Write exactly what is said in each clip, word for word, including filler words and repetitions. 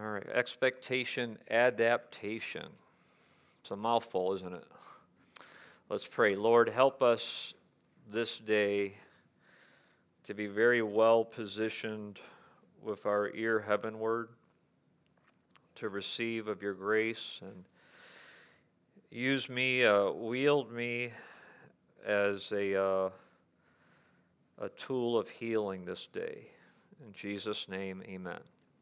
All right, expectation, adaptation. It's a mouthful, isn't it? Let's pray. Lord, help us this day to be very well positioned with our ear heavenward, to receive of your grace, and use me, uh, wield me as a, uh, a tool of healing this day. In Jesus' name, amen.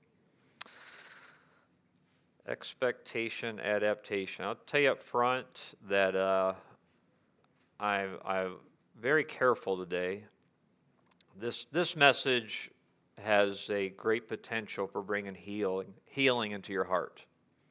Expectation, adaptation. I'll tell you up front that uh, I'm, I'm very careful today. This, this message has a great potential for bringing healing, healing into your heart.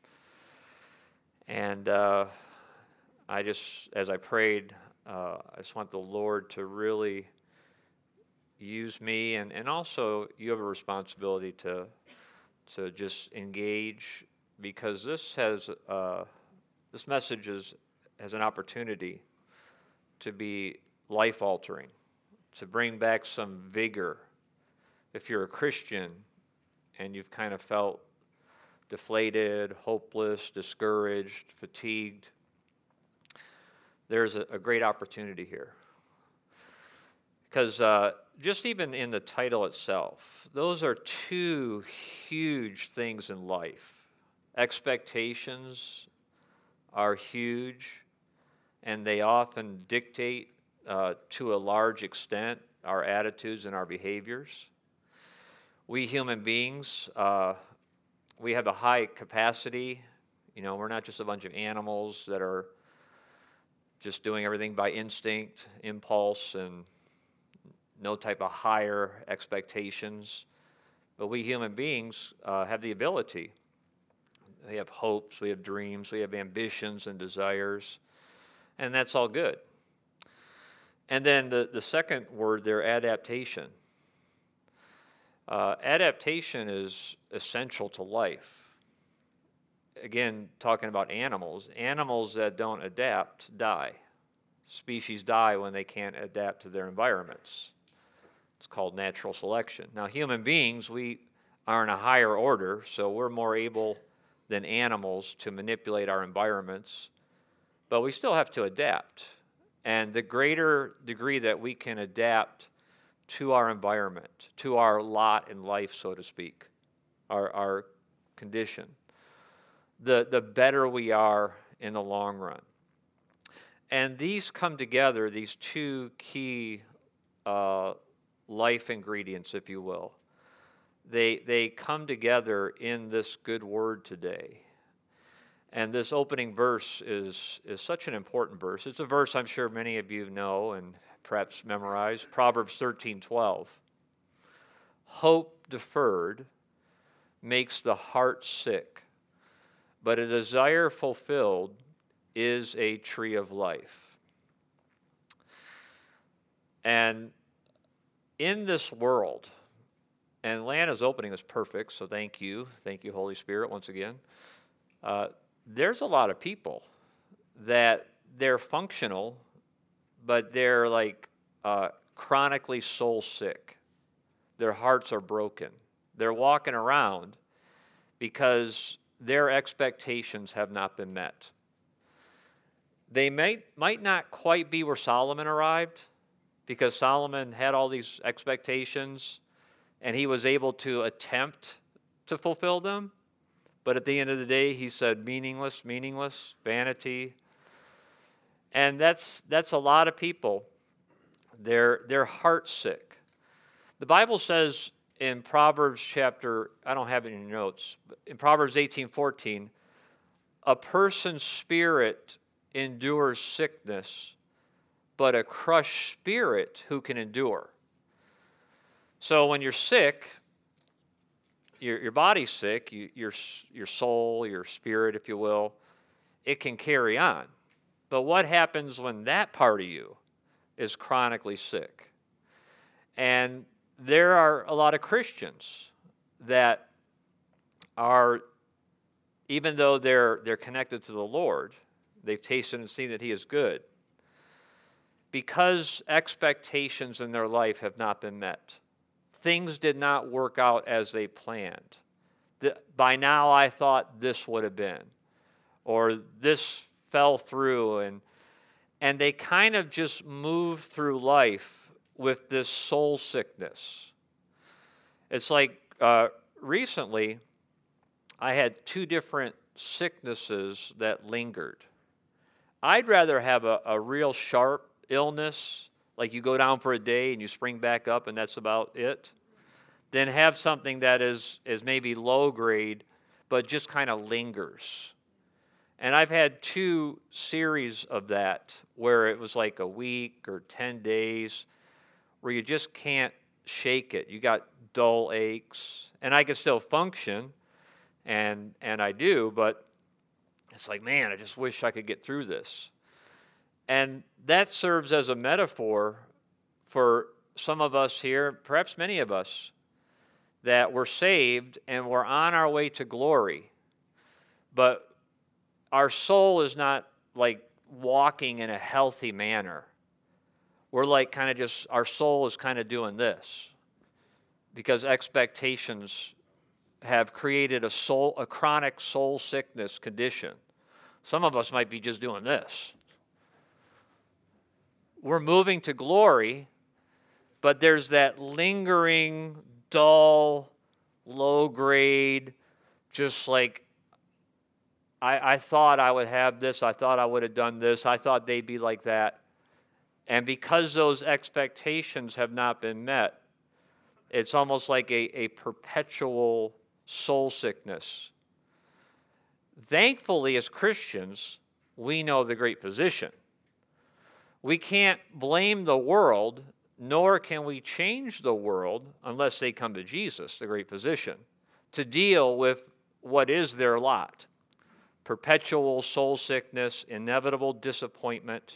And uh, I just, as I prayed, uh, I just want the Lord to really use me, and, and also you have a responsibility to, to just engage, because this has uh, this message is, has an opportunity to be life-altering, to bring back some vigor. If you're a Christian and you've kind of felt deflated, hopeless, discouraged, fatigued, there's a, a great opportunity here. Because uh, just even in the title itself, those are two huge things in life. Expectations are huge, and they often dictate uh, to a large extent our attitudes and our behaviors. We human beings, uh, we have a high capacity. You know, we're not just a bunch of animals that are just doing everything by instinct, impulse, and no type of higher expectations. But we human beings uh, have the ability. We have hopes, we have dreams, we have ambitions and desires, and that's all good. And then the, the second word there, adaptation. Uh, adaptation is essential to life. Again, talking about animals, animals that don't adapt die. Species die when they can't adapt to their environments. It's called natural selection. Now, human beings, we are in a higher order, so we're more able than animals to manipulate our environments, but we still have to adapt. And the greater degree that we can adapt to our environment, to our lot in life, so to speak, our, our condition, the, the better we are in the long run. And these come together, these two key uh, life ingredients, if you will. They, they come together in this good word today. And this opening verse is, is such an important verse. It's a verse I'm sure many of you know and perhaps memorize. Proverbs thirteen twelve. Hope deferred makes the heart sick, but a desire fulfilled is a tree of life. And in this world, and Lana's opening is perfect, so thank you. Thank you, Holy Spirit, once again. Uh, there's a lot of people that they're functional, but they're like uh, chronically soul sick. Their hearts are broken. They're walking around because their expectations have not been met. They may, might not quite be where Solomon arrived, because Solomon had all these expectations, and he was able to attempt to fulfill them. But at the end of the day, he said, meaningless, meaningless, vanity. And that's that's a lot of people. They're, they're heart sick. The Bible says in Proverbs chapter, I don't have it in your notes, but in Proverbs eighteen fourteen, a person's spirit endures sickness, but a crushed spirit who can endure? So when you're sick, your, your body's sick, you, your, your soul, your spirit, if you will, it can carry on. But what happens when that part of you is chronically sick? And there are a lot of Christians that are, even though they're, they're connected to the Lord, they've tasted and seen that He is good, because expectations in their life have not been met. Things did not work out as they planned. th- by now I thought this would have been, or this fell through, and and they kind of just move through life with this soul sickness. It's like uh, recently I had two different sicknesses that lingered. I'd rather have a, a real sharp illness, like you go down for a day and you spring back up and that's about it, than have something that is, is maybe low grade but just kind of lingers. And I've had two series of that where it was like a week or ten days where you just can't shake it. You got dull aches. And I can still function, and and I do, but it's like, man, I just wish I could get through this. And that serves as a metaphor for some of us here, perhaps many of us, that we're saved and we're on our way to glory, but our soul is not like walking in a healthy manner. We're like kind of just, our soul is kind of doing this because expectations have created a soul, a chronic soul sickness condition. Some of us might be just doing this. We're moving to glory, but there's that lingering, dull, low grade, just like, I, I thought I would have this, I thought I would have done this, I thought they'd be like that. And because those expectations have not been met, it's almost like a, a perpetual soul sickness. Thankfully, as Christians, we know the great physician. We can't blame the world, nor can we change the world unless they come to Jesus, the great physician, to deal with what is their lot. Perpetual soul sickness, inevitable disappointment.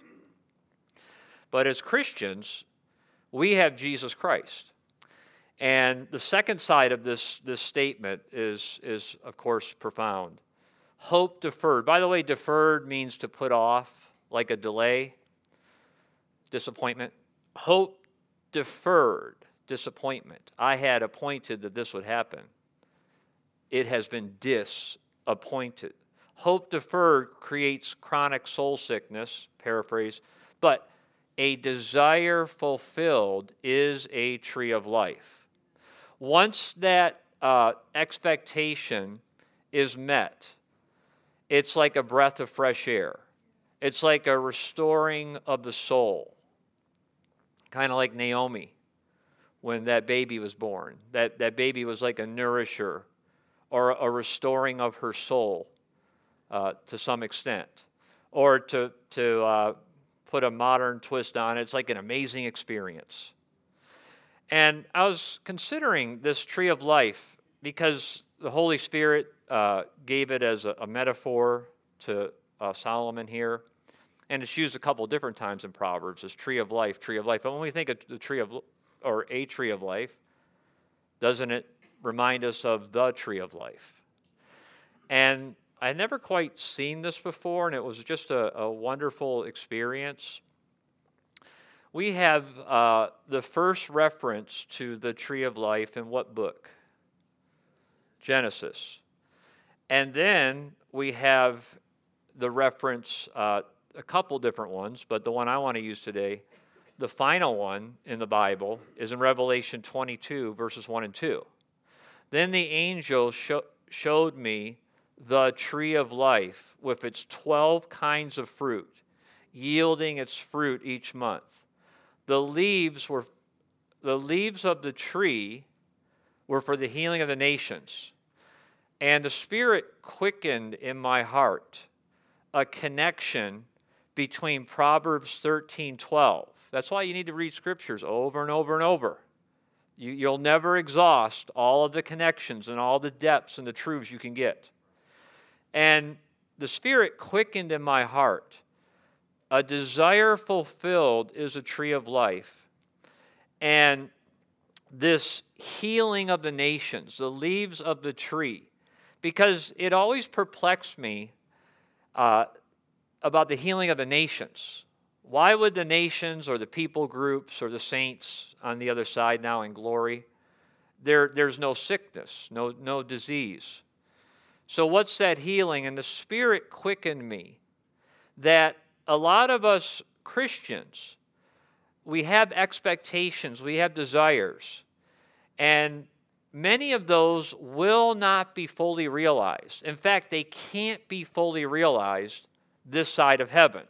But as Christians, we have Jesus Christ. And the second side of this, this statement is, is, of course, profound. Hope deferred. By the way, deferred means to put off, like a delay, disappointment. Hope deferred, disappointment. I had appointed that this would happen. It has been disappointed. Hope deferred creates chronic soul sickness, paraphrase, but a desire fulfilled is a tree of life. Once that uh, expectation is met, it's like a breath of fresh air. It's like a restoring of the soul, kind of like Naomi when that baby was born. That, that baby was like a nourisher or a restoring of her soul. Uh, to some extent, or to, to uh, put a modern twist on it, it's like an amazing experience. And I was considering this tree of life because the Holy Spirit uh, gave it as a, a metaphor to uh, Solomon here, and it's used a couple different times in Proverbs as tree of life, tree of life. But when we think of the tree of, or a tree of life, doesn't it remind us of the tree of life? And I had never quite seen this before, and it was just a, a wonderful experience. We have uh, the first reference to the tree of life in what book? Genesis. And then we have the reference, uh, a couple different ones, but the one I want to use today, the final one in the Bible, is in Revelation twenty-two, verses one and two. Then the angel sho- showed me the tree of life with its twelve kinds of fruit, yielding its fruit each month. The leaves were the leaves of the tree were for the healing of the nations. And the Spirit quickened in my heart a connection between Proverbs thirteen twelve. That's why you need to read scriptures over and over and over. You, you'll never exhaust all of the connections and all the depths and the truths you can get. And the Spirit quickened in my heart. A desire fulfilled is a tree of life. And this healing of the nations, the leaves of the tree, because it always perplexed me uh, about the healing of the nations. Why would the nations or the people groups or the saints on the other side now in glory, there, there's no sickness, no, no disease. So what's that healing? And the Spirit quickened me that a lot of us Christians, we have expectations, we have desires, and many of those will not be fully realized. In fact, they can't be fully realized this side of heaven.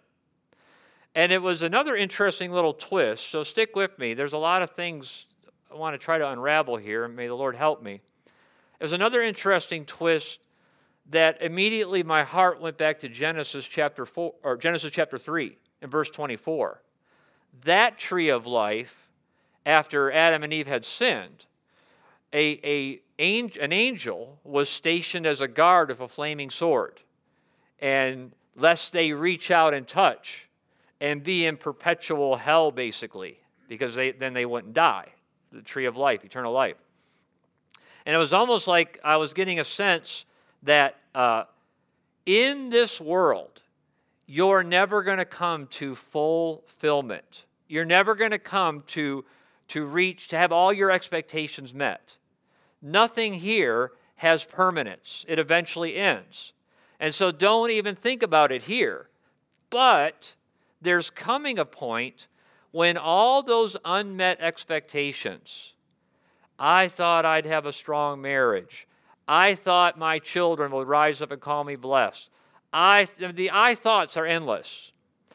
And it was another interesting little twist, so stick with me. There's a lot of things I want to try to unravel here, and may the Lord help me. There's another interesting twist that immediately my heart went back to Genesis chapter four, or Genesis chapter three, in verse twenty-four. That tree of life, after Adam and Eve had sinned, a, a, an angel was stationed as a guard of a flaming sword, and lest they reach out and touch and be in perpetual hell, basically, because they, then they wouldn't die. The tree of life, eternal life. And it was almost like I was getting a sense that uh, in this world, you're never going to come to fulfillment. You're never going to come to, to reach, to have all your expectations met. Nothing here has permanence. It eventually ends. And so don't even think about it here. But there's coming a point when all those unmet expectations, I thought I'd have a strong marriage. I thought my children would rise up and call me blessed. I, the I thoughts are endless.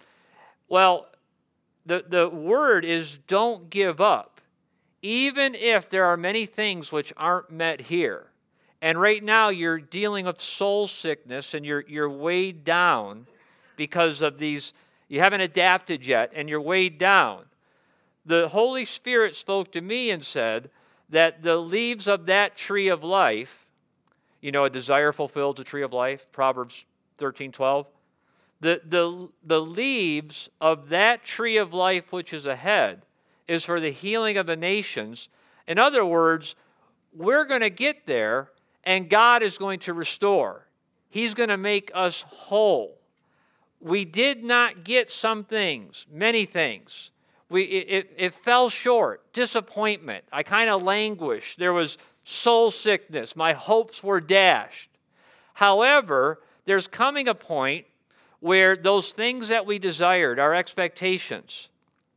Well, the, the word is don't give up, even if there are many things which aren't met here. And right now you're dealing with soul sickness and you're, you're weighed down because of these. You haven't adapted yet, and you're weighed down. The Holy Spirit spoke to me and said that the leaves of that tree of life, you know, a desire fulfilled, a tree of life, Proverbs thirteen twelve. The, the, the leaves of that tree of life which is ahead is for the healing of the nations. In other words, we're going to get there, and God is going to restore. He's going to make us whole. We did not get some things, many things. We, it, it, it fell short, disappointment. I kind of languished. There was soul sickness. My hopes were dashed. However, there's coming a point where those things that we desired, our expectations,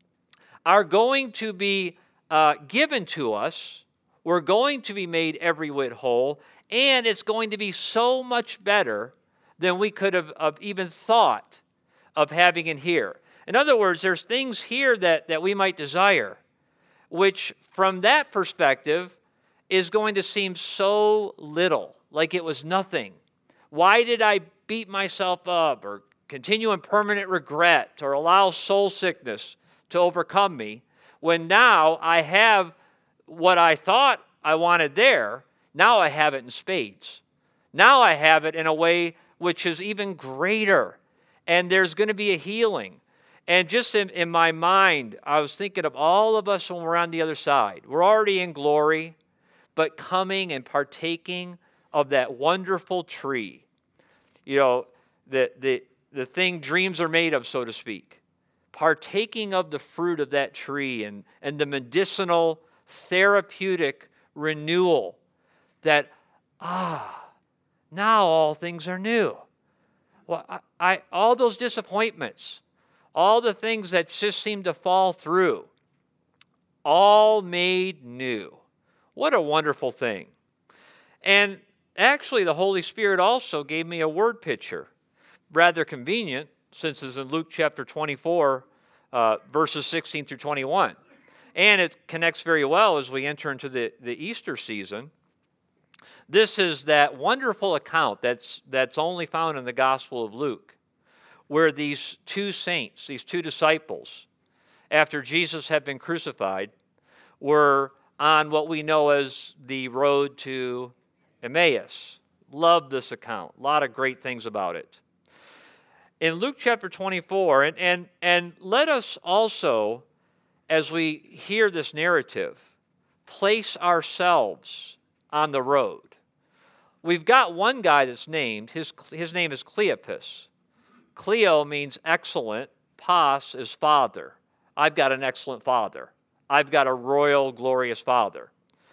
are going to be uh, given to us. We're going to be made every whit whole, and it's going to be so much better than we could have, have even thought of having in here. In other words, there's things here that, that we might desire, which from that perspective is going to seem so little, like it was nothing. Why did I beat myself up or continue in permanent regret or allow soul sickness to overcome me when now I have what I thought I wanted there? Now I have it in spades. Now I have it in a way which is even greater. And there's going to be a healing. And just in, in my mind, I was thinking of all of us when we're on the other side. We're already in glory, but coming and partaking of that wonderful tree. You know, the, the, the thing dreams are made of, so to speak. Partaking of the fruit of that tree and, and the medicinal, therapeutic renewal that, ah, now all things are new. Well, I, I, all those disappointments, all the things that just seem to fall through, all made new. What a wonderful thing. And actually, the Holy Spirit also gave me a word picture. Rather convenient, since it's in Luke chapter twenty-four, uh, verses sixteen through twenty-one. And it connects very well as we enter into the, the Easter season. This is that wonderful account that's, that's only found in the Gospel of Luke, where these two saints, these two disciples, after Jesus had been crucified, were on what we know as the road to Emmaus. Love this account. A lot of great things about it. In Luke chapter twenty-four, and, and, and let us also, as we hear this narrative, place ourselves on the road. We've got one guy that's named, his, his name is Cleopas. Cleo means excellent, pas is father. I've got an excellent father. I've got a royal, glorious father.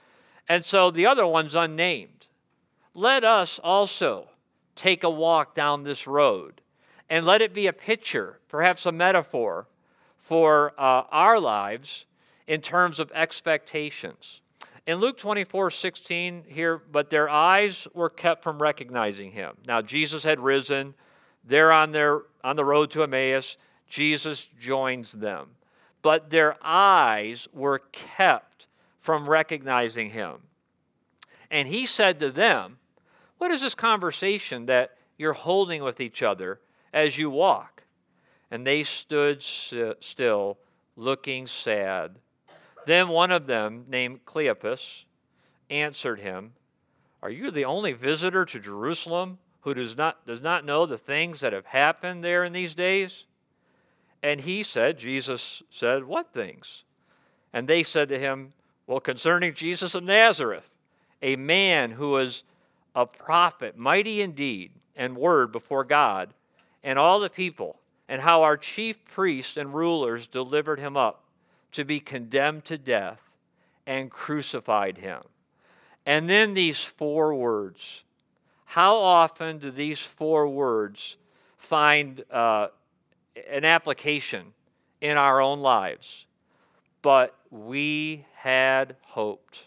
And so the other one's unnamed. Let us also take a walk down this road, and let it be a picture, perhaps a metaphor, for uh, our lives in terms of expectations. In Luke twenty-four sixteen here, but their eyes were kept from recognizing him. Now, Jesus had risen. They're on, their, on the road to Emmaus. Jesus joins them. But their eyes were kept from recognizing him. And he said to them, what is this conversation that you're holding with each other as you walk? And they stood still, looking sad. Then one of them, named Cleopas, answered him, are you the only visitor to Jerusalem who does not, does not know the things that have happened there in these days? And he said, Jesus said, what things? And they said to him, well, concerning Jesus of Nazareth, a man who was a prophet, mighty in deed and word before God and all the people, and how our chief priests and rulers delivered him up to be condemned to death and crucified him. And then these four words. How often do these four words find uh, an application in our own lives? But we had hoped.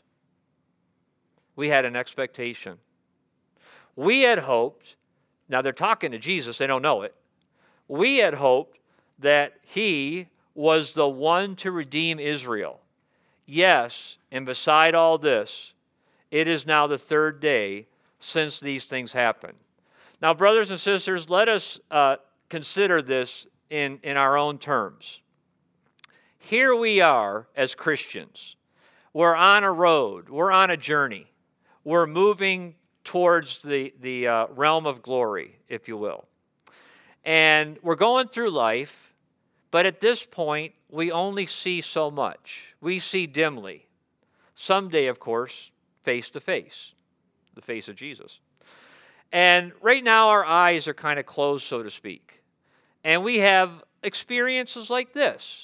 We had an expectation. We had hoped, now they're talking to Jesus, they don't know it. We had hoped that he was the one to redeem Israel. Yes, and beside all this, it is now the third day since these things happened. Now, brothers and sisters, let us uh, consider this in, in our own terms. Here we are as Christians. We're on a road. We're on a journey. We're moving towards the, the uh, realm of glory, if you will. And we're going through life, but at this point, we only see so much. We see dimly. Someday, of course, face to face, the face of Jesus. And right now, our eyes are kind of closed, so to speak. And we have experiences like this.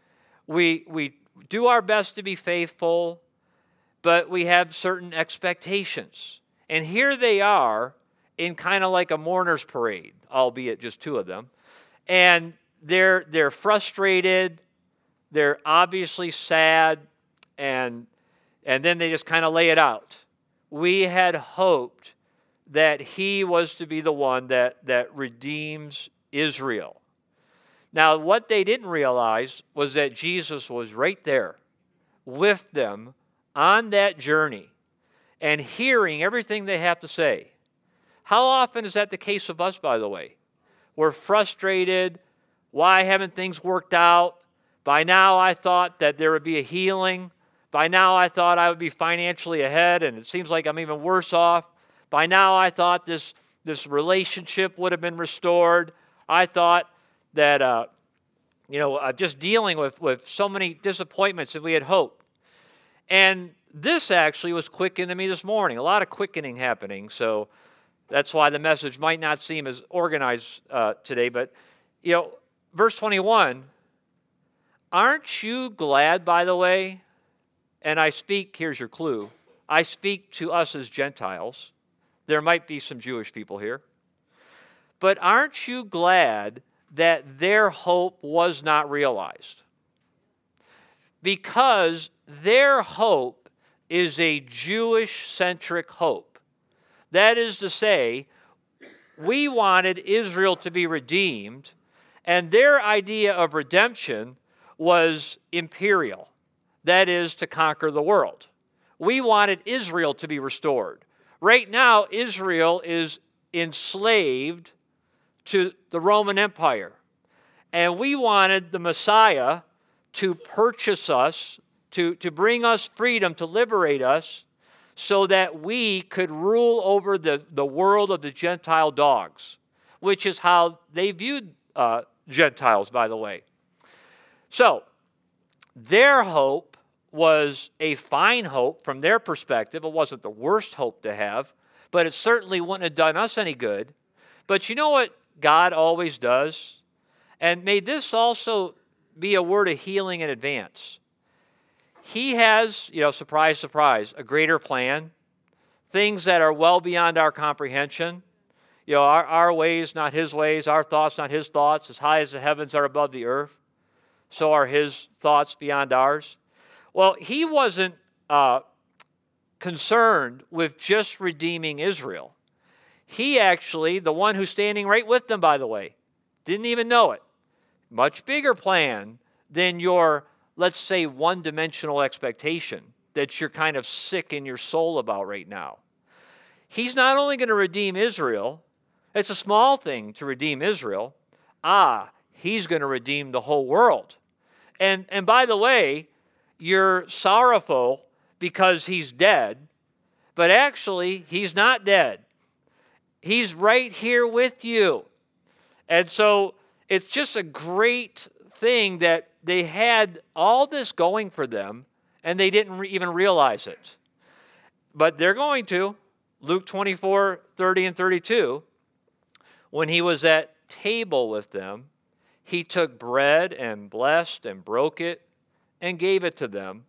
We, we do our best to be faithful, but we have certain expectations. And here they are in kind of like a mourner's parade, albeit just two of them. And they're, they're frustrated, they're obviously sad, and, and then they just kind of lay it out. We had hoped that he was to be the one that, that redeems Israel. Now, what they didn't realize was that Jesus was right there with them on that journey and hearing everything they have to say. How often is that the case of us, by the way? We're frustrated. Why haven't things worked out? By now I thought that there would be a healing. By now I thought I would be financially ahead, and it seems like I'm even worse off. By now I thought this, this relationship would have been restored. I thought that, uh, you know, uh, just dealing with, with so many disappointments that we had hoped. And this actually was quickened to me this morning. A lot of quickening happening, so that's why the message might not seem as organized uh, today. But, you know, verse twenty-one, aren't you glad, by the way, and I speak, here's your clue, I speak to us as Gentiles. There might be some Jewish people here. But aren't you glad that their hope was not realized? Because their hope is a Jewish-centric hope. That is to say, we wanted Israel to be redeemed, and their idea of redemption was imperial. That is, to conquer the world. We wanted Israel to be restored. Right now, Israel is enslaved to the Roman Empire. And we wanted the Messiah to purchase us, to, to bring us freedom, to liberate us, so that we could rule over the, the world of the Gentile dogs, which is how they viewed uh, Gentiles, by the way. So, their hope was a fine hope from their perspective. It wasn't the worst hope to have, but it certainly wouldn't have done us any good. But you know what God always does? And may this also be a word of healing in advance. he has, you know, surprise, surprise, a greater plan, things that are well beyond our comprehension. You know, our, our ways, not his ways, our thoughts, not his thoughts. As high as the heavens are above the earth, so are his thoughts beyond ours. Well, he wasn't uh, concerned with just redeeming Israel. He actually, the one who's standing right with them, by the way, didn't even know it. Much bigger plan than your, let's say, one-dimensional expectation that you're kind of sick in your soul about right now. He's not only going to redeem Israel, it's a small thing to redeem Israel. Ah, he's going to redeem the whole world. And, and by the way, you're sorrowful because he's dead, but actually, he's not dead. He's right here with you. And so it's just a great thing that they had all this going for them, and they didn't re- even realize it. But they're going to. Luke twenty-four, thirty and thirty-two, when he was at table with them, he took bread and blessed and broke it and gave it to them.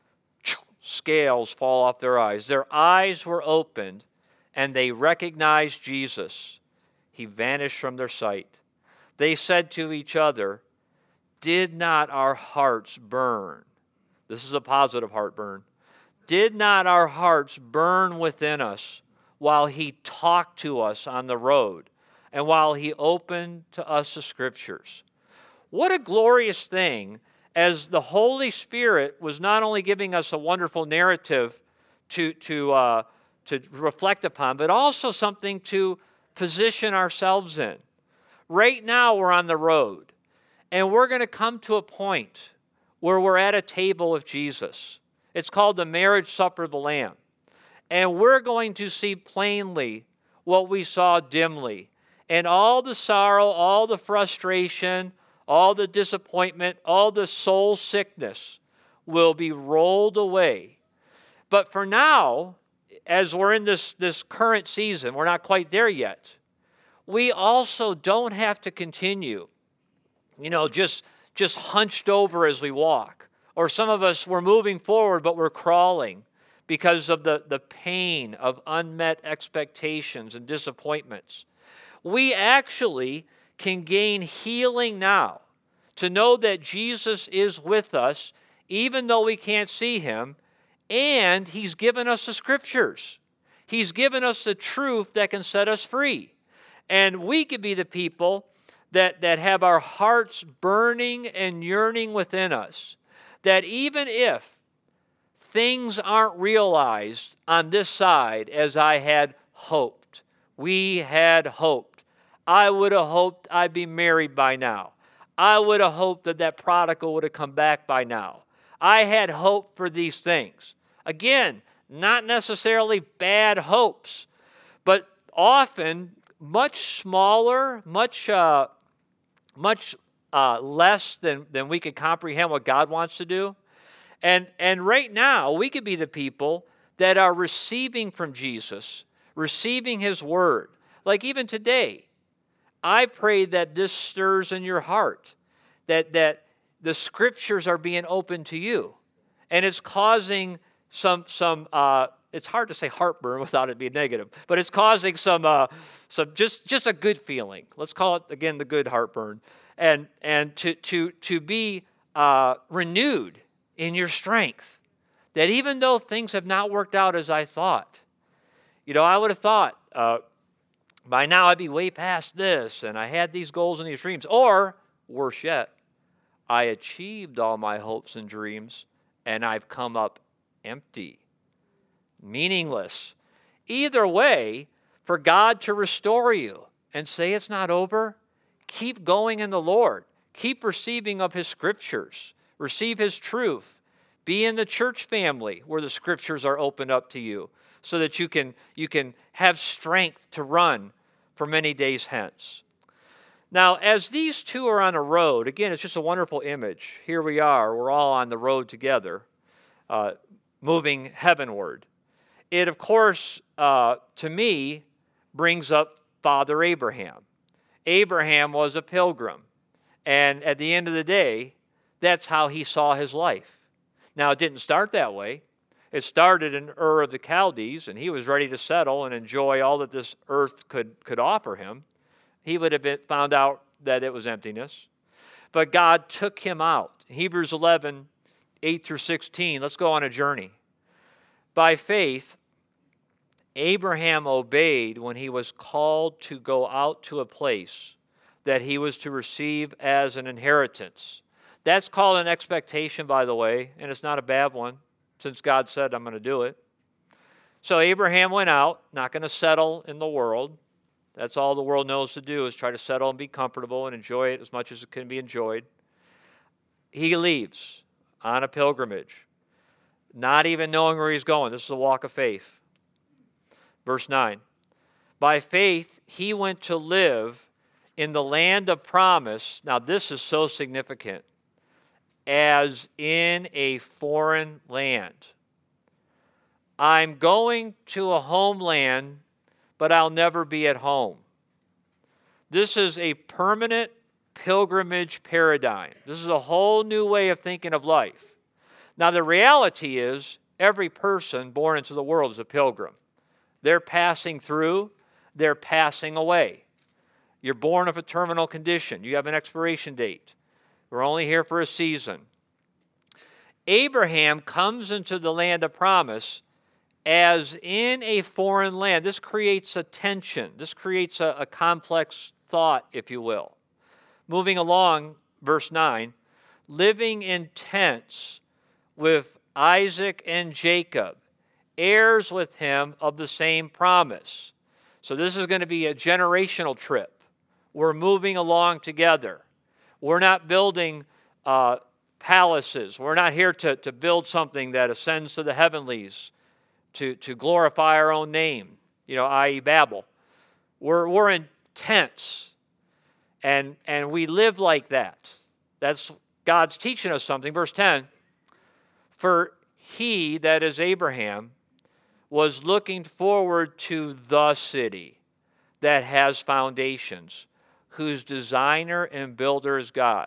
Scales fall off their eyes. Their eyes were opened, and they recognized Jesus. He vanished from their sight. They said to each other, "Did not our hearts burn?" This is a positive heartburn. "Did not our hearts burn within us while he talked to us on the road and while he opened to us the Scriptures?" What a glorious thing, as the Holy Spirit was not only giving us a wonderful narrative to, to, uh, to reflect upon, but also something to position ourselves in. Right now we're on the road, and we're going to come to a point where we're at a table with Jesus. It's called the marriage supper of the Lamb. And we're going to see plainly what we saw dimly. And all the sorrow, all the frustration, all the disappointment, all the soul sickness will be rolled away. But for now, as we're in this, this current season, we're not quite there yet, we also don't have to continue, you know, just, just hunched over as we walk. Or some of us, we're moving forward, but we're crawling because of the, the pain of unmet expectations and disappointments. We actually can gain healing now to know that Jesus is with us, even though we can't see him, and he's given us the Scriptures. He's given us the truth that can set us free. And we could be the people that, that have our hearts burning and yearning within us, that even if things aren't realized on this side as I had hoped, we had hoped. I would have hoped I'd be married by now. I would have hoped that that prodigal would have come back by now. I had hope for these things. Again, not necessarily bad hopes, but often much smaller, much uh, much uh, less than, than we could comprehend what God wants to do. And, and right now, we could be the people that are receiving from Jesus, receiving his word. Like even today, I pray that this stirs in your heart, that, that the Scriptures are being opened to you. And it's causing some, some uh, it's hard to say heartburn without it being negative, but it's causing some, uh, some just, just a good feeling. Let's call it, again, the good heartburn. And, and to, to, to be uh, renewed in your strength, that even though things have not worked out as I thought, you know, I would have thought uh, by now I'd be way past this, and I had these goals and these dreams. Or, worse yet, I achieved all my hopes and dreams, and I've come up empty, meaningless. Either way, for God to restore you and say it's not over, keep going in the Lord. Keep receiving of his Scriptures. Receive his truth. Be in the church family where the Scriptures are opened up to you so that you can, you can have strength to run for many days hence. Now, as these two are on a road, again, it's just a wonderful image. Here we are. We're all on the road together, uh, moving heavenward. It, of course, uh, to me, brings up Father Abraham. Abraham was a pilgrim. And at the end of the day, that's how he saw his life. Now, it didn't start that way. It started in Ur of the Chaldees, and he was ready to settle and enjoy all that this earth could, could offer him. He would have been, found out that it was emptiness. But God took him out. Hebrews eleven, eight through sixteen. Let's go on a journey. By faith, Abraham obeyed when he was called to go out to a place that he was to receive as an inheritance. That's called an expectation, by the way, and it's not a bad one, since God said, I'm going to do it. So Abraham went out, not going to settle in the world. That's all the world knows to do, is try to settle and be comfortable and enjoy it as much as it can be enjoyed. He leaves on a pilgrimage, not even knowing where he's going. This is a walk of faith. Verse nine, by faith he went to live in the land of promise. Now this is so significant. As in a foreign land. I'm going to a homeland, but I'll never be at home. This is a permanent pilgrimage paradigm. This is a whole new way of thinking of life. Now the reality is, every person born into the world is a pilgrim. They're passing through, they're passing away. You're born of a terminal condition. You have an expiration date. We're only here for a season. Abraham comes into the land of promise as in a foreign land. This creates a tension. This creates a, a complex thought, if you will. Moving along, verse nine, living in tents with Isaac and Jacob, heirs with him of the same promise. So this is going to be a generational trip. We're moving along together. We're not building uh, palaces. We're not here to, to build something that ascends to the heavenlies, to, to glorify our own name, you know, that is. Babel. We're, we're in tents, and, and we live like that. That's God's teaching us something. Verse ten, for he, that is Abraham, was looking forward to the city that has foundations, whose designer and builder is God.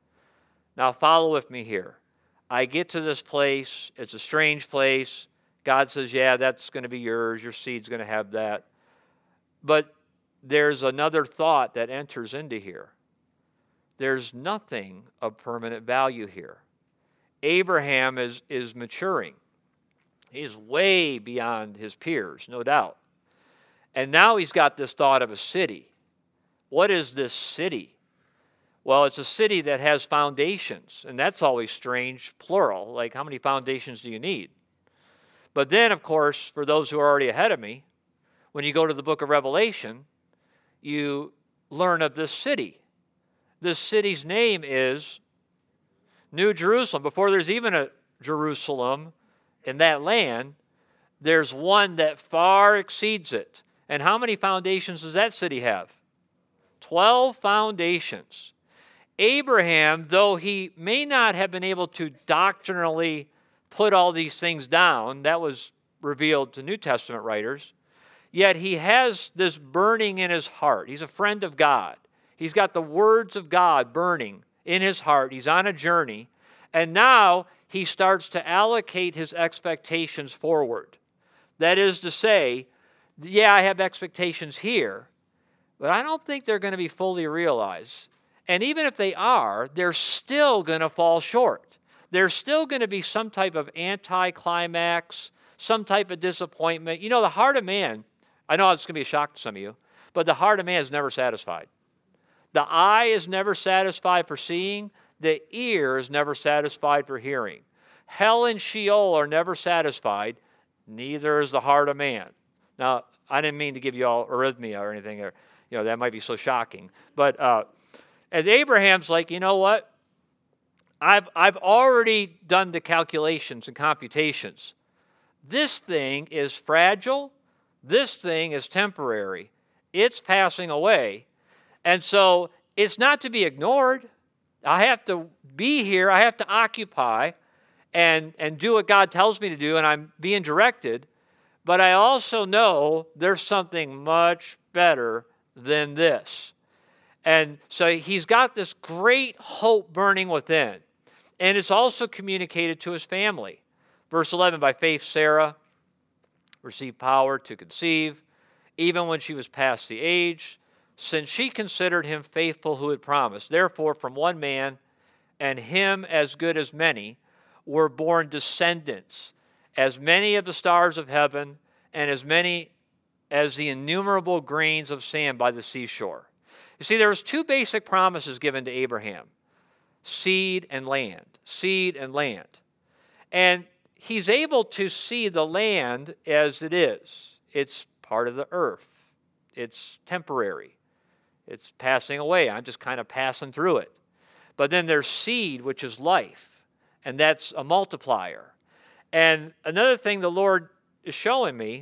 Now follow with me here. I get to this place. It's a strange place. God says, yeah, that's going to be yours. Your seed's going to have that. But there's another thought that enters into here. There's nothing of permanent value here. Abraham is, is maturing. He's way beyond his peers, no doubt. And now he's got this thought of a city. What is this city? Well, it's a city that has foundations, and that's always strange, plural. Like, how many foundations do you need? But then, of course, for those who are already ahead of me, when you go to the book of Revelation, you learn of this city. This city's name is New Jerusalem. Before there's even a Jerusalem in that land, there's one that far exceeds it. And how many foundations does that city have? Twelve foundations. Abraham, though he may not have been able to doctrinally put all these things down, that was revealed to New Testament writers, yet he has this burning in his heart. He's a friend of God. He's got the words of God burning in his heart. He's on a journey. And now he starts to allocate his expectations forward. That is to say, yeah, I have expectations here, but I don't think they're going to be fully realized. And even if they are, they're still going to fall short. There's still going to be some type of anticlimax, some type of disappointment. You know, the heart of man, I know it's going to be a shock to some of you, but the heart of man is never satisfied. The eye is never satisfied for seeing. The ear is never satisfied for hearing. Hell and Sheol are never satisfied. Neither is the heart of man. Now, I didn't mean to give you all arrhythmia or anything. Or, you know, that might be so shocking. But uh, as Abraham's like, you know what? I've, I've already done the calculations and computations. This thing is fragile. This thing is temporary. It's passing away. And so it's not to be ignored. I have to be here. I have to occupy and, and do what God tells me to do, and I'm being directed. But I also know there's something much better than this. And so he's got this great hope burning within. And it's also communicated to his family. Verse eleven, by faith Sarah received power to conceive, even when she was past the age, since she considered him faithful who had promised. Therefore, from one man, and him as good as many, were born descendants, as many of the stars of heaven, and as many as the innumerable grains of sand by the seashore. You see, there was two basic promises given to Abraham: seed and land, seed and land. And he's able to see the land as it is. It's part of the earth. It's temporary. It's passing away. I'm just kind of passing through it. But then there's seed, which is life, and that's a multiplier. And another thing the Lord is showing me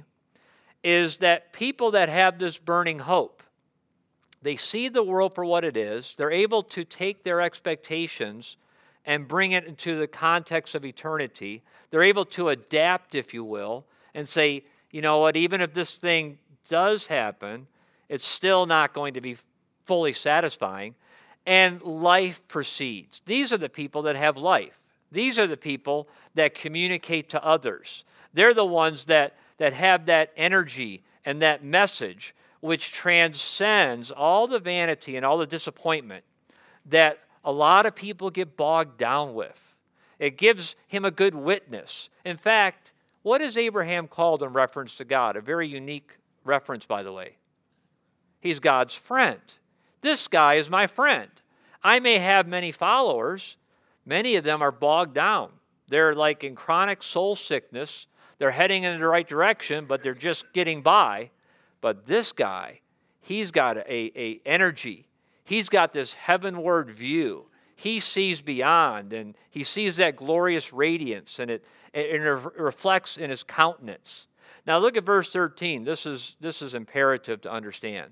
is that people that have this burning hope, they see the world for what it is. They're able to take their expectations and bring it into the context of eternity. They're able to adapt, if you will, and say, you know what, even if this thing does happen, it's still not going to be fully satisfying. And life proceeds. These are the people that have life. These are the people that communicate to others. They're the ones that, that have that energy and that message which transcends all the vanity and all the disappointment that a lot of people get bogged down with. It gives him a good witness. In fact, what is Abraham called in reference to God? A very unique reference, by the way. He's God's friend. This guy is my friend. I may have many followers. Many of them are bogged down. They're like in chronic soul sickness. They're heading in the right direction, but they're just getting by. But this guy, he's got a, a energy. He's got this heavenward view. He sees beyond, and he sees that glorious radiance, and it, it, it reflects in his countenance. Now look at verse thirteen. This is, this is imperative to understand.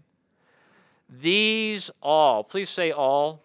These all, please say all.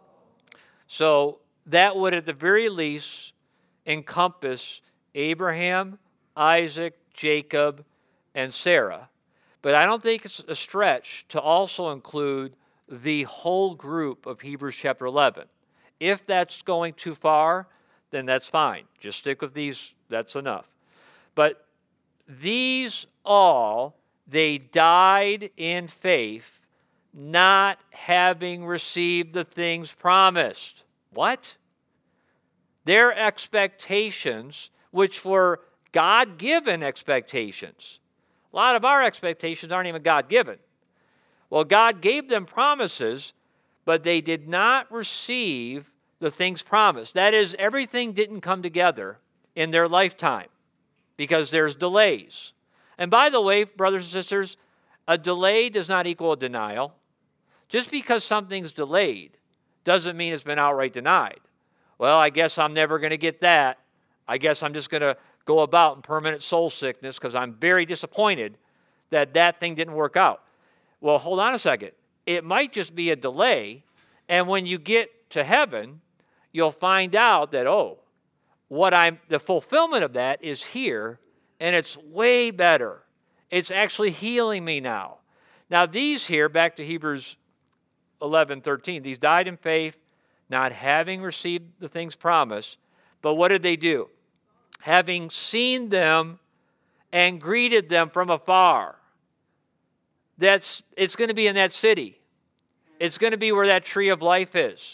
So that would at the very least encompass Abraham, Isaac, Jacob, and Sarah. But I don't think it's a stretch to also include the whole group of Hebrews chapter eleven. If that's going too far, then that's fine. Just stick with these, that's enough. But these all, they died in faith, not having received the things promised. What? Their expectations, which were God-given expectations. A lot of our expectations aren't even God-given. Well, God gave them promises, but they did not receive the things promised. That is, everything didn't come together in their lifetime because there's delays. And by the way, brothers and sisters, a delay does not equal a denial. Just because something's delayed doesn't mean it's been outright denied. Well, I guess I'm never going to get that. I guess I'm just going to go about in permanent soul sickness because I'm very disappointed that that thing didn't work out. Well, hold on a second. It might just be a delay, and when you get to heaven, you'll find out that, oh, what I'm the fulfillment of that is here, and it's way better. It's actually healing me now. Now, these here, back to Hebrews eleven thirteen, these died in faith, not having received the things promised. But what did they do? Having seen them and greeted them from afar. That's, it's going to be in that city. It's going to be where that tree of life is.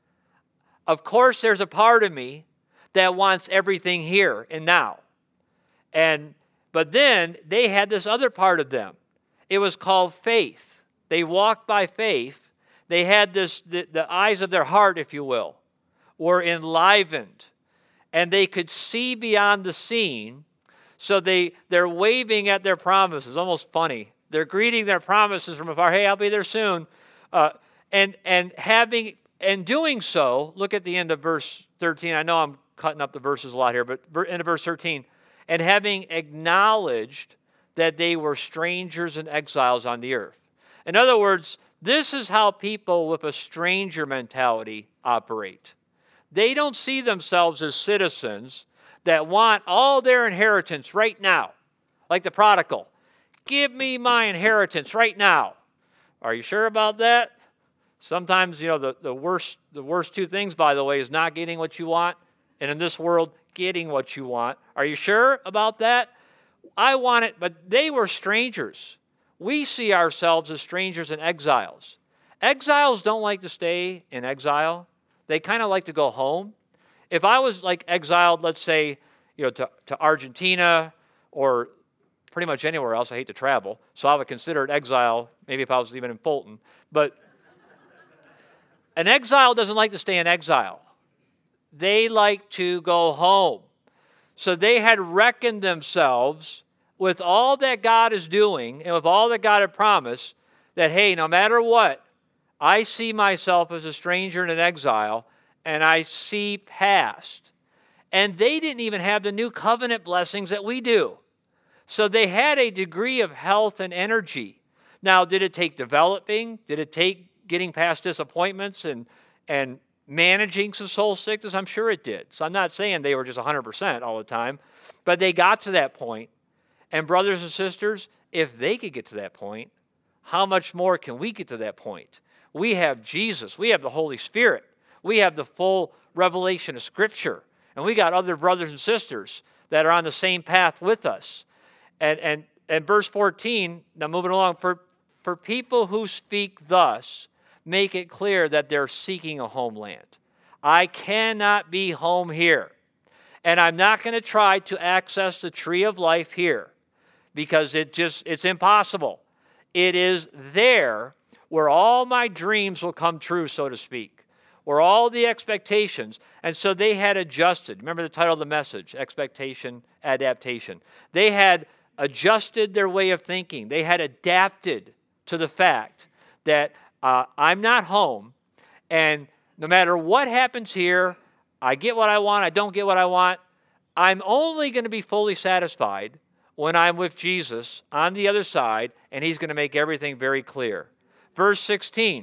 Of course, there's a part of me that wants everything here and now. And but then they had this other part of them. It was called faith. They walked by faith. They had this, the, the eyes of their heart, if you will, were enlivened. And they could see beyond the scene. So they, they're waving at their promises. Almost funny. They're greeting their promises from afar. Hey, I'll be there soon. Uh, and and having and doing so, look at the end of verse thirteen. I know I'm cutting up the verses a lot here, but end of verse thirteen. And having acknowledged that they were strangers and exiles on the earth. In other words, this is how people with a stranger mentality operate. They don't see themselves as citizens that want all their inheritance right now, like the prodigal. Give me my inheritance right now. Are you sure about that? Sometimes, you know, the, the worst the worst two things, by the way, is not getting what you want, and in this world, getting what you want. Are you sure about that? I want it, but they were strangers. We see ourselves as strangers and exiles. Exiles don't like to stay in exile. They kind of like to go home. If I was like exiled, let's say, you know, to, to Argentina or pretty much anywhere else, I hate to travel, so I would consider it exile, maybe if I was even in Fulton. But an exile doesn't like to stay in exile. They like to go home. So they had reckoned themselves with all that God is doing and with all that God had promised, that, hey, no matter what, I see myself as a stranger and an exile, and I see past. And they didn't even have the new covenant blessings that we do. So they had a degree of health and energy. Now, did it take developing? Did it take getting past disappointments and, and managing some soul sickness? I'm sure it did. So I'm not saying they were just one hundred percent all the time, but they got to that point. And brothers and sisters, if they could get to that point, how much more can we get to that point? We have Jesus. We have the Holy Spirit. We have the full revelation of Scripture. And we got other brothers and sisters that are on the same path with us. And, and, and verse fourteen, now moving along, for, for people who speak thus, make it clear that they're seeking a homeland. I cannot be home here. And I'm not going to try to access the tree of life here because it just, it's impossible. It is there where all my dreams will come true, so to speak, where all the expectations, and so they had adjusted. Remember the title of the message, Expectation, Adaptation. They had adjusted their way of thinking. They had adapted to the fact that uh, I'm not home, and no matter what happens here, I get what I want, I don't get what I want. I'm only going to be fully satisfied when I'm with Jesus on the other side, and he's going to make everything very clear. Verse sixteen.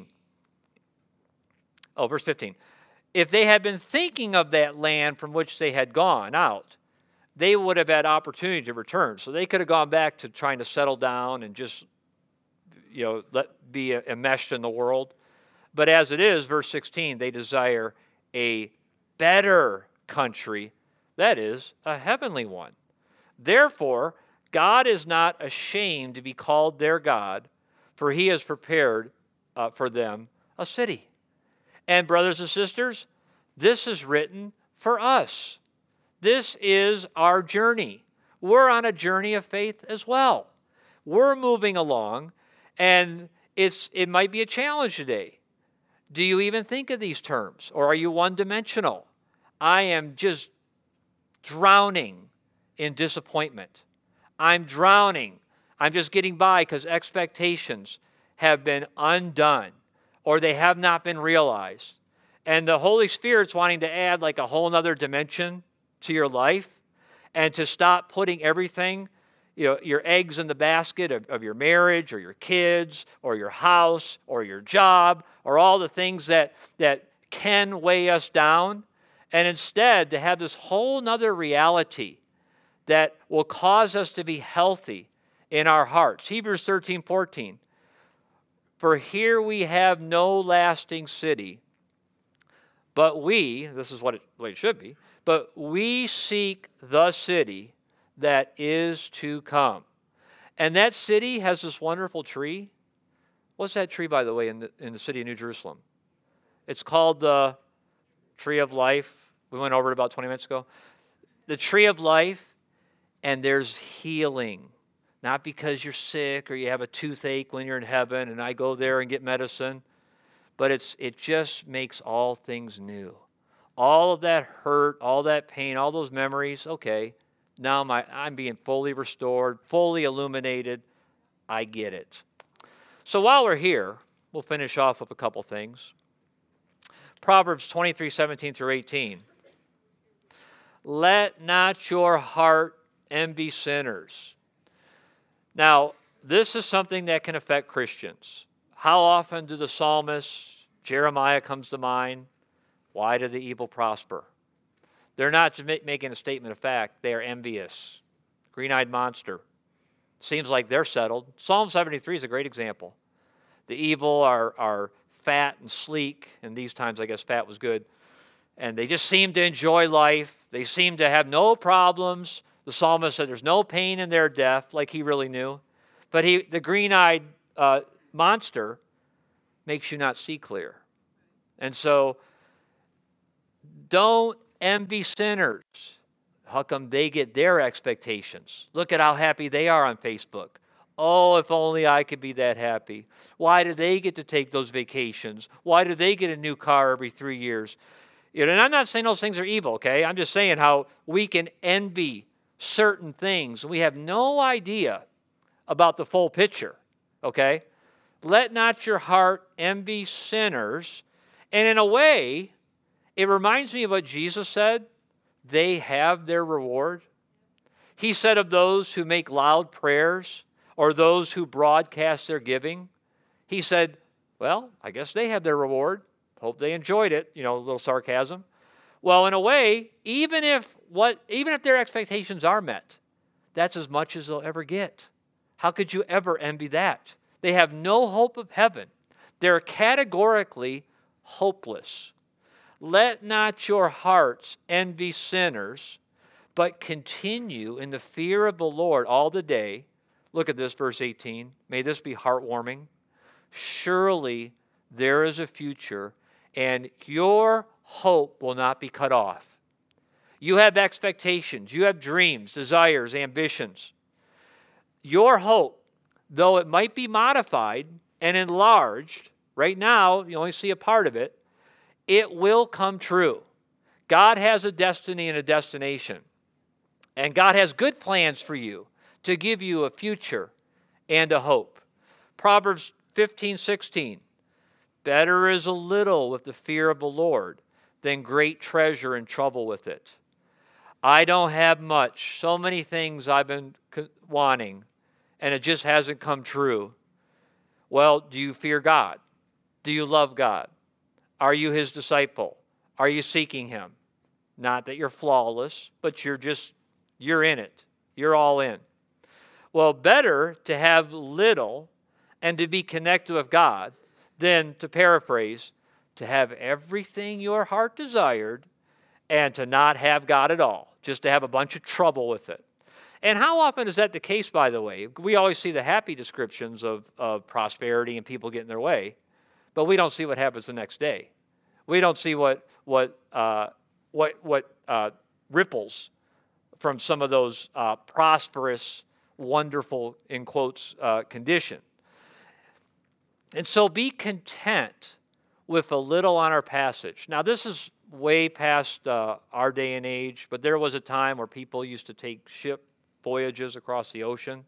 Oh, verse fifteen. If they had been thinking of that land from which they had gone out, they would have had opportunity to return. So they could have gone back to trying to settle down and just, you know, let, be enmeshed in the world. But as it is, verse sixteen, they desire a better country, that is, a heavenly one. Therefore, God is not ashamed to be called their God, for he has prepared uh, for them a city. And brothers and sisters, this is written for us. This is our journey. We're on a journey of faith as well. We're moving along, and it's it might be a challenge today. Do you even think of these terms, or are you one-dimensional? I am just drowning in disappointment. I'm drowning. I'm just getting by because expectations have been undone or they have not been realized. And the Holy Spirit's wanting to add like a whole other dimension to your life and to stop putting everything, you know, your eggs in the basket of, of your marriage or your kids or your house or your job or all the things that, that can weigh us down. And instead to have this whole nother reality that will cause us to be healthy in our hearts. Hebrews thirteen fourteen. For here we have no lasting city, but we, this is what it, what it should be, but we seek the city that is to come. And that city has this wonderful tree. What's that tree, by the way, in the, in the city of New Jerusalem? It's called the Tree of Life. We went over it about twenty minutes ago. The Tree of Life, and there's healing. Not because you're sick or you have a toothache when you're in heaven and I go there and get medicine, but it's it just makes all things new. All of that hurt, all that pain, all those memories, okay, now my I'm being fully restored, fully illuminated. I get it. So while we're here, we'll finish off with a couple things. Proverbs twenty-three, seventeen through eighteen. Let not your heart envy sinners. Now, this is something that can affect Christians. How often do the psalmists, Jeremiah comes to mind, why do the evil prosper? They're not just making a statement of fact. They are envious. Green-eyed monster. Seems like they're settled. Psalm seventy-three is a great example. The evil are, are fat and sleek, and these times I guess fat was good, and they just seemed to enjoy life. They seemed to have no problems. The psalmist said there's no pain in their death, like he really knew. But he, the green-eyed uh, monster makes you not see clear. And so don't envy sinners. How come they get their expectations? Look at how happy they are on Facebook. Oh, if only I could be that happy. Why do they get to take those vacations? Why do they get a new car every three years? You know, and I'm not saying those things are evil, okay? I'm just saying how we can envy certain things. We have no idea about the full picture, okay? Let not your heart envy sinners. And in a way, it reminds me of what Jesus said. They have their reward. He said of those who make loud prayers or those who broadcast their giving, he said, well, I guess they have their reward. Hope they enjoyed it, you know, a little sarcasm. Well, in a way, even if what even if their expectations are met, that's as much as they'll ever get. How could you ever envy that? They have no hope of heaven. They're categorically hopeless. Let not your hearts envy sinners, but continue in the fear of the Lord all the day. Look at this, verse eighteen. May this be heartwarming. Surely there is a future, and your hope will not be cut off. You have expectations. You have dreams, desires, ambitions. Your hope, though it might be modified and enlarged, right now you only see a part of it, it will come true. God has a destiny and a destination. And God has good plans for you to give you a future and a hope. Proverbs fifteen sixteen. Better is a little with the fear of the Lord than great treasure and trouble with it. I don't have much. So many things I've been wanting, and it just hasn't come true. Well, do you fear God? Do you love God? Are you his disciple? Are you seeking him? Not that you're flawless, but you're just, you're in it. You're all in. Well, better to have little and to be connected with God than, to paraphrase, to have everything your heart desired and to not have God at all, just to have a bunch of trouble with it. And how often is that the case, by the way? We always see the happy descriptions of, of prosperity and people getting their way, but we don't see what happens the next day. We don't see what what uh, what what uh, ripples from some of those uh, prosperous, wonderful, in quotes, uh, condition. And so be content with a little on our passage. Now, this is way past uh, our day and age, but there was a time where people used to take ship voyages across the ocean,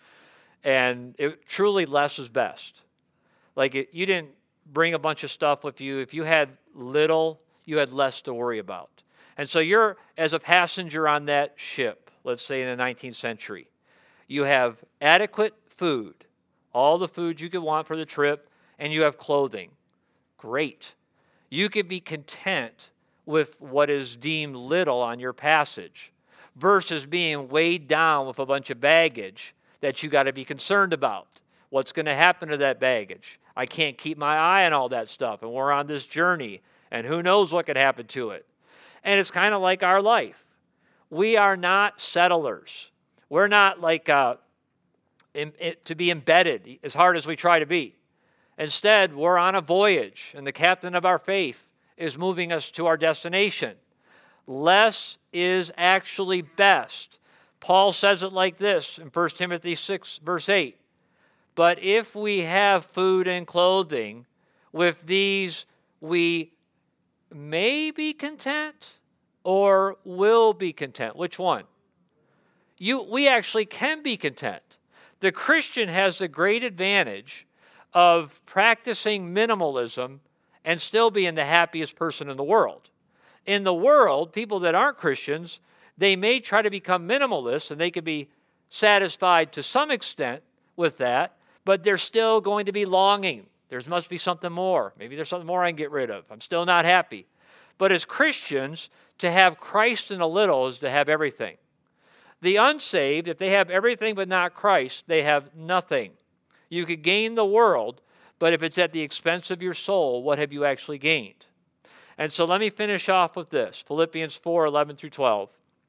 and it, truly less is best. Like, it, you didn't bring a bunch of stuff with you. If you had little, you had less to worry about. And so you're, as a passenger on that ship, let's say in the nineteenth century, you have adequate food, all the food you could want for the trip, and you have clothing. Great. You could be content with what is deemed little on your passage versus being weighed down with a bunch of baggage that you got to be concerned about. What's going to happen to that baggage? I can't keep my eye on all that stuff, and we're on this journey, and who knows what could happen to it. And it's kind of like our life. We are not settlers. We're not like uh, in, in, to be embedded as hard as we try to be. Instead, we're on a voyage, and the captain of our faith is moving us to our destination. Less is actually best. Paul says it like this in First Timothy six, verse eight. But if we have food and clothing, with these we may be content or will be content. Which one? You, we actually can be content. The Christian has the great advantage of practicing minimalism and still being the happiest person in the world. In the world, people that aren't Christians, they may try to become minimalists, and they can be satisfied to some extent with that, but they're still going to be longing. There must be something more. Maybe there's something more I can get rid of. I'm still not happy. But as Christians, to have Christ in a little is to have everything. The unsaved, if they have everything but not Christ, they have nothing. You could gain the world, But if it's at the expense of your soul, what have you actually gained? And so let me finish off with this. Philippians four, eleven through twelve.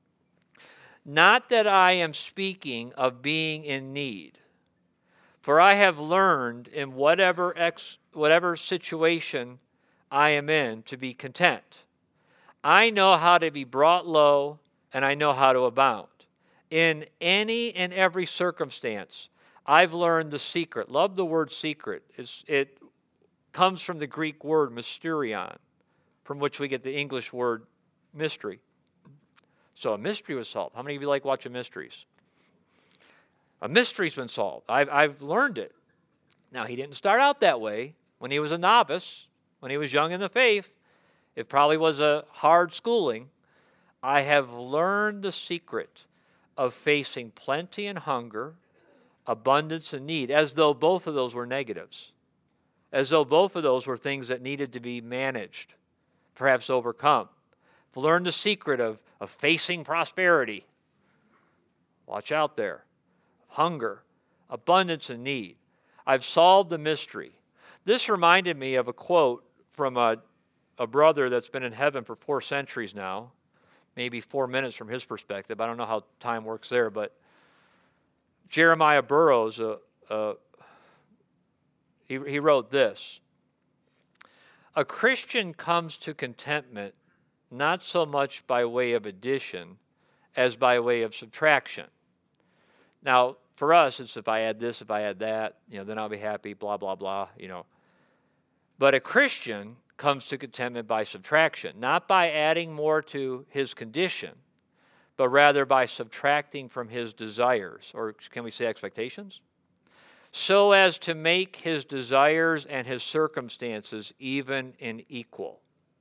Not that I am speaking of being in need, for I have learned in whatever ex, whatever situation I am in to be content. I know how to be brought low, and I know how to abound. In any and every circumstance, I've learned the secret. Love the word secret. It's, it comes from the Greek word mysterion, from which we get the English word mystery. So a mystery was solved. How many of you like watching mysteries? A mystery's been solved. I've, I've learned it. Now, he didn't start out that way. When he was a novice, when he was young in the faith, it probably was a hard schooling. I have learned the secret of facing plenty and hunger, abundance and need, as though both of those were negatives, as though both of those were things that needed to be managed, perhaps overcome. I've learned the secret of, of facing prosperity. Watch out there. Hunger, abundance and need. I've solved the mystery. This reminded me of a quote from a, a brother that's been in heaven for four centuries now, maybe four minutes from his perspective. I don't know how time works there, but Jeremiah Burroughs, uh, uh, he, he wrote this: a Christian comes to contentment not so much by way of addition as by way of subtraction. Now, for us, it's if I add this, if I add that, you know, then I'll be happy, blah, blah, blah, you know. But a Christian comes to contentment by subtraction, not by adding more to his condition, but rather by subtracting from his desires, or can we say expectations? So as to make his desires and his circumstances even and equal.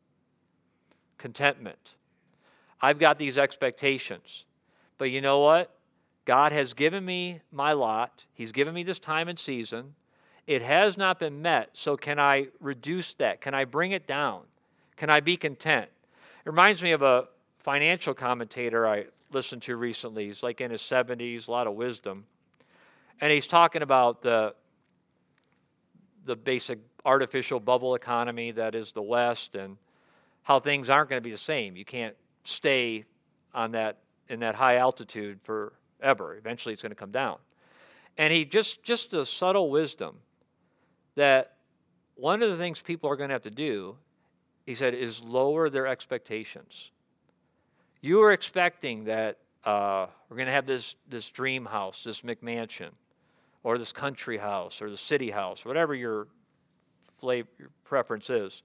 Contentment. I've got these expectations, but you know what? God has given me my lot. He's given me this time and season. It has not been met, so can I reduce that? Can I bring it down? Can I be content? It reminds me of a financial commentator I listened to recently. He's like in his seventies, a lot of wisdom. And he's talking about the, the basic artificial bubble economy that is the West and how things aren't going to be the same. You can't stay on that in that high altitude forever. Eventually it's going to come down. And he just, just a subtle wisdom that one of the things people are going to have to do, he said, is lower their expectations. You are expecting that uh, we're going to have this, this dream house, this McMansion, or this country house, or the city house, whatever your, flavor, your preference is.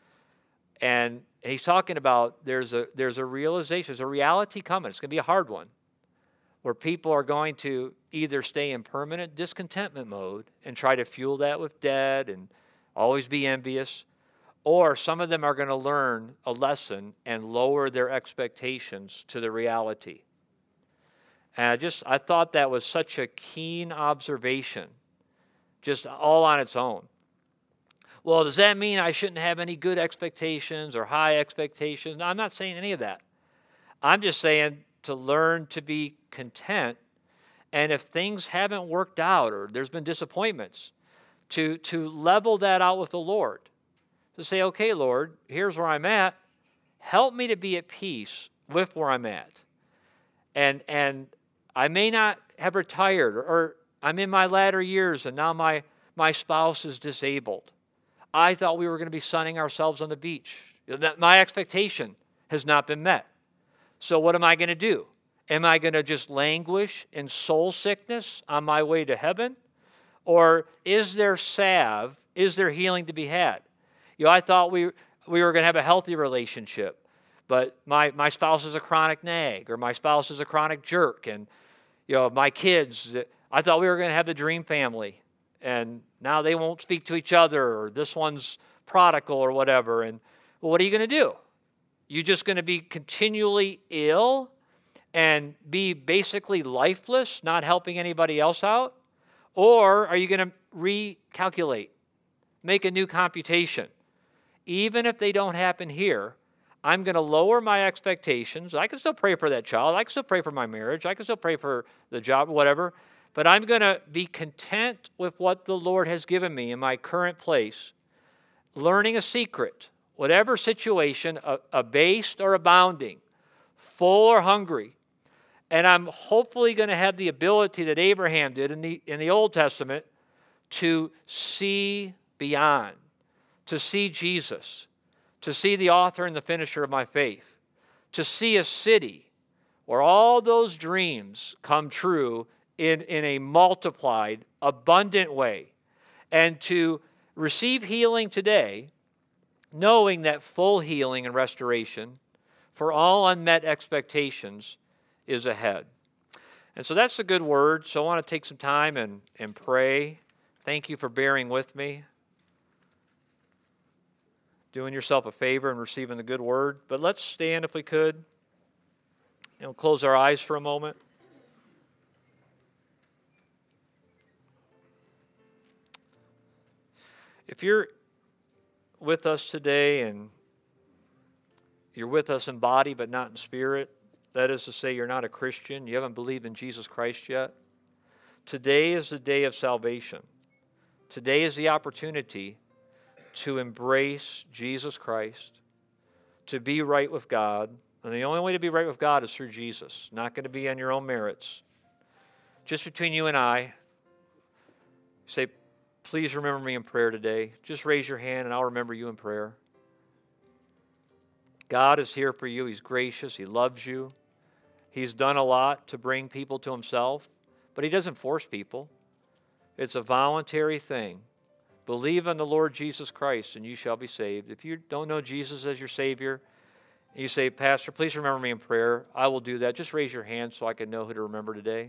And he's talking about there's a, there's a realization, there's a reality coming. It's going to be a hard one, where people are going to either stay in permanent discontentment mode and try to fuel that with debt and always be envious, or some of them are going to learn a lesson and lower their expectations to the reality. And I just, I thought that was such a keen observation, just all on its own. Well, does that mean I shouldn't have any good expectations or high expectations? No, I'm not saying any of that. I'm just saying to learn to be content, and if things haven't worked out or there's been disappointments, to, to level that out with the Lord. To say, okay, Lord, here's where I'm at. Help me to be at peace with where I'm at. And, and I may not have retired, or, or I'm in my latter years and now my, my spouse is disabled. I thought we were going to be sunning ourselves on the beach. That my expectation has not been met. So what am I going to do? Am I going to just languish in soul sickness on my way to heaven? Or is there salve, is there healing to be had? You know, I thought we, we were going to have a healthy relationship, but my, my spouse is a chronic nag, or my spouse is a chronic jerk, and you know, my kids, I thought we were going to have the dream family, and now they won't speak to each other, or this one's prodigal or whatever, and well, what are you going to do? You're just going to be continually ill and be basically lifeless, not helping anybody else out? Or are you going to recalculate, make a new computation? Even if they don't happen here, I'm going to lower my expectations. I can still pray for that child. I can still pray for my marriage. I can still pray for the job, whatever. But I'm going to be content with what the Lord has given me in my current place, learning a secret, whatever situation, abased or abounding, full or hungry. And I'm hopefully going to have the ability that Abraham did in the, in the Old Testament to see beyond, to see Jesus, to see the author and the finisher of my faith, to see a city where all those dreams come true in, in a multiplied, abundant way, and to receive healing today, knowing that full healing and restoration for all unmet expectations is ahead. And so that's a good word. So I want to take some time and, and pray. Thank you for bearing with me, doing yourself a favor and receiving the good word. But let's stand if we could, and we'll close our eyes for a moment. If you're with us today and you're with us in body but not in spirit, that is to say you're not a Christian, you haven't believed in Jesus Christ yet, today is the day of salvation. Today is the opportunity to embrace Jesus Christ, to be right with God. And the only way to be right with God is through Jesus, not going to be on your own merits. Just between you and I, say, please remember me in prayer today. Just raise your hand and I'll remember you in prayer. God is here for you. He's gracious. He loves you. He's done a lot to bring people to himself, but he doesn't force people. It's a voluntary thing. Believe in the Lord Jesus Christ and you shall be saved. If you don't know Jesus as your Savior, and you say, Pastor, please remember me in prayer, I will do that. Just raise your hand so I can know who to remember today.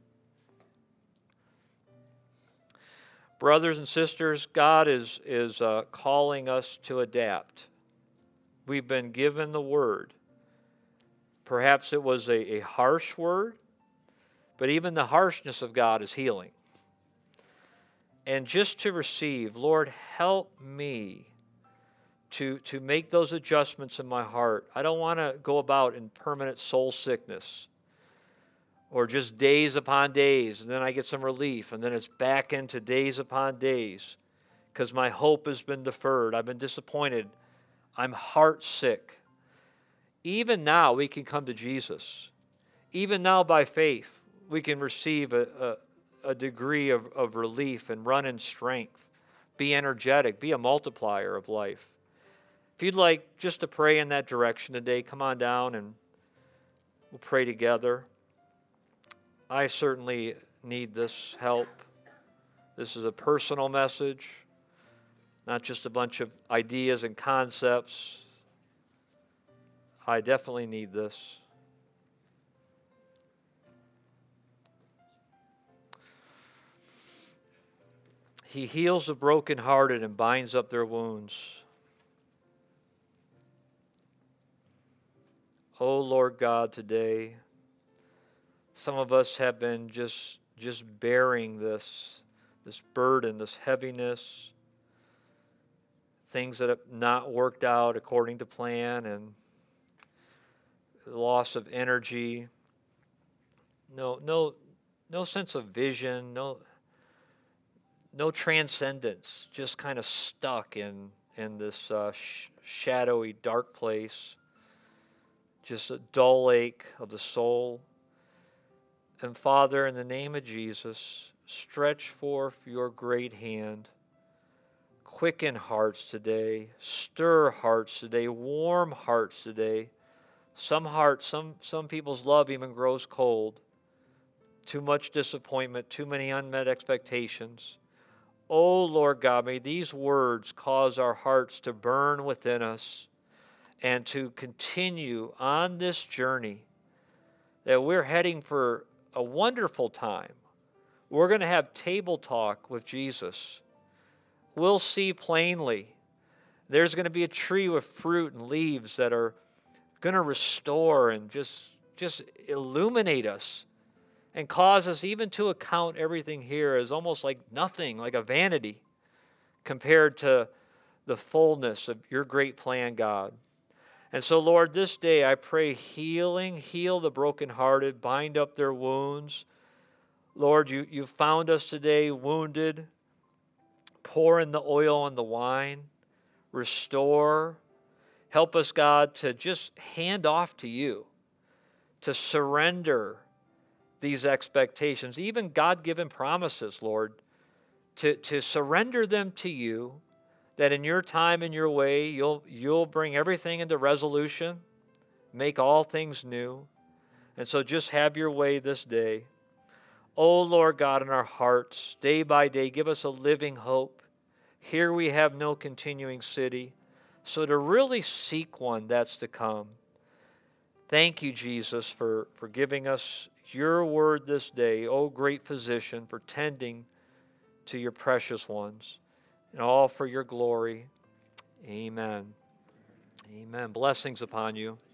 Brothers and sisters, God is, is uh, calling us to adapt. We've been given the word. Perhaps it was a, a harsh word, but even the harshness of God is healing. And just to receive, Lord, help me to, to make those adjustments in my heart. I don't want to go about in permanent soul sickness or just days upon days, and then I get some relief, and then it's back into days upon days because my hope has been deferred. I've been disappointed. I'm heart sick. Even now, we can come to Jesus. Even now, by faith, we can receive a, a, a degree of, of relief and run in strength, be energetic, be a multiplier of life. If you'd like just to pray in that direction today, come on down and we'll pray together. I certainly need this help. This is a personal message, not just a bunch of ideas and concepts. I definitely need this. He heals the brokenhearted and binds up their wounds. Oh, Lord God, today, some of us have been just, just bearing this, this burden, this heaviness, things that have not worked out according to plan, and loss of energy, no, no, no sense of vision, no, no transcendence, just kind of stuck in in this uh, sh- shadowy, dark place, just a dull ache of the soul. And Father, in the name of Jesus, stretch forth your great hand. Quicken hearts today. Stir hearts today. Warm hearts today. Some hearts, some, some people's love even grows cold. Too much disappointment, too many unmet expectations. Oh, Lord God, may these words cause our hearts to burn within us and to continue on this journey that we're heading for a wonderful time. We're going to have table talk with Jesus. We'll see plainly. There's going to be a tree with fruit and leaves that are going to restore and just, just illuminate us and cause us even to account everything here as almost like nothing, like a vanity, compared to the fullness of your great plan, God. And so, Lord, this day I pray healing, heal the brokenhearted, bind up their wounds. Lord, you, you found us today wounded. Pour in the oil and the wine. Restore. Help us, God, to just hand off to you, to surrender these expectations, even God-given promises, Lord, to, to surrender them to you, that in your time and your way, you'll, you'll bring everything into resolution, make all things new. And so just have your way this day. Oh, Lord God, in our hearts, day by day, give us a living hope. Here we have no continuing city. So to really seek one that's to come. Thank you, Jesus, for, for giving us your word this day, oh great physician, for tending to your precious ones, and all for your glory. Amen. Amen. Blessings upon you.